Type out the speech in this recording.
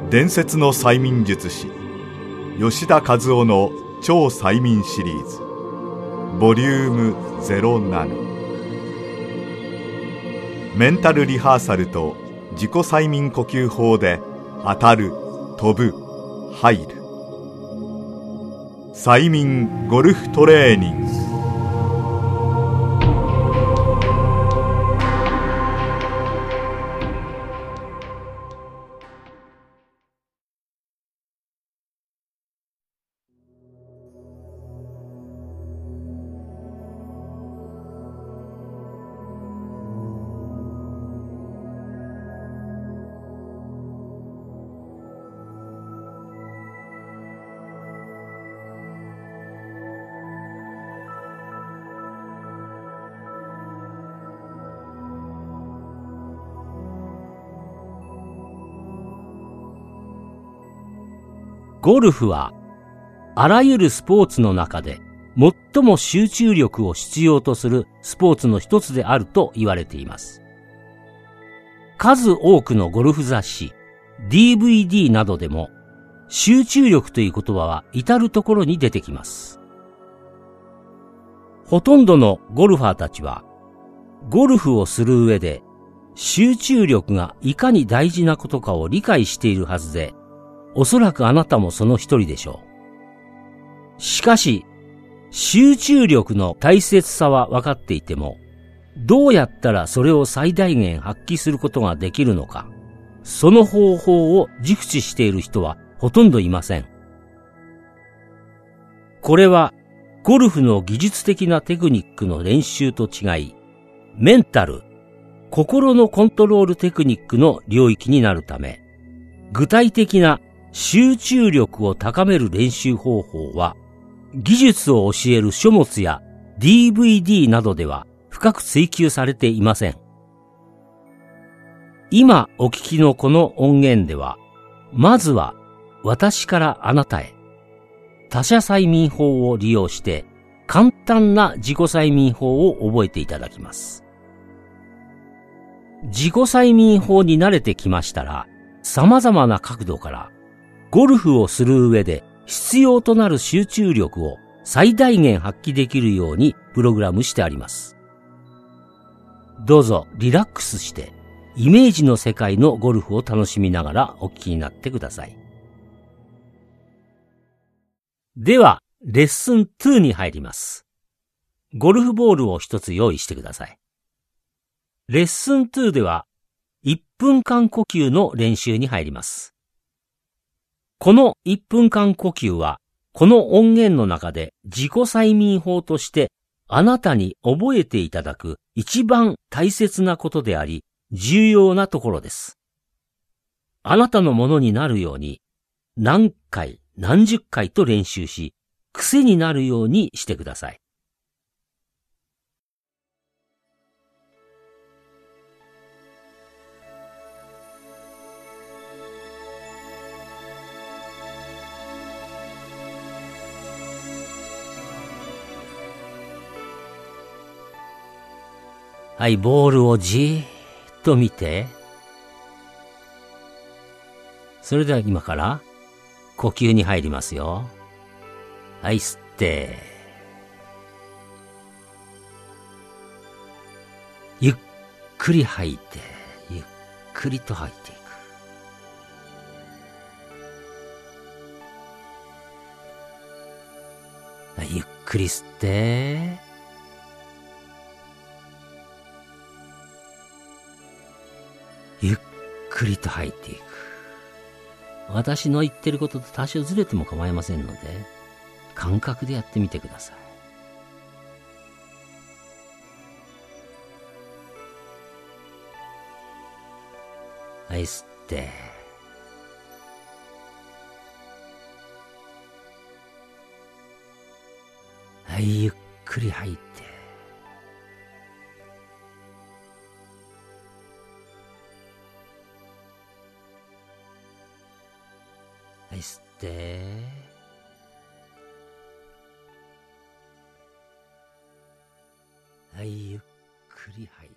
伝説の催眠術師吉田和夫の超催眠シリーズボリューム07。メンタルリハーサルと自己催眠呼吸法で当たる、飛ぶ、入る。催眠ゴルフトレーニング。 ゴルフはあらゆるスポーツの中で最も集中力を必要とするスポーツの一つであると言われています。数多くのゴルフ雑誌、DVD などでも集中力という言葉は至るところに出てきます。ほとんどのゴルファーたちはゴルフをする上で集中力がいかに大事なことかを理解しているはずで、おそらくあなたもその一人でしょう。しかし、集中力の大切さは分かっていても、どうやったらそれを最大限発揮することができるのか、その方法を熟知している人はほとんどいません。これは、ゴルフの技術的なテクニックの練習と違い、メンタル、心のコントロールテクニックの領域になるため、具体的な集中力を高める練習方法は、技術を教える書物や DVD などでは深く追求されていません。今お聞きのこの音源では、まずは私からあなたへ、他者催眠法を利用して簡単な自己催眠法を覚えていただきます。自己催眠法に慣れてきましたら、様々な角度からゴルフをする上で必要となる集中力を最大限発揮できるようにプログラムしてあります。どうぞリラックスしてイメージの世界のゴルフを楽しみながらお聞きになってください。では、レッスン2に入ります。ゴルフボールを一つ用意してください。レッスン2では1分間呼吸の練習に入ります。この1分間呼吸は、この音源の中で自己催眠法としてあなたに覚えていただく一番大切なことであり、重要なところです。あなたのものになるように、何回何十回と練習し、癖になるようにしてください。はい、ボールをじーっと見て。それでは今から呼吸に入りますよ。はい、吸って。ゆっくり吐いて、ゆっくりと吐いていく。はい、ゆっくり吸って。ゆっくりと吐いていく。私の言ってることと多少ずれても構いませんので、感覚でやってみてください。はい、吸って。はい、ゆっくり吐いて。はい、吸って。はい、ゆっくり吐いて。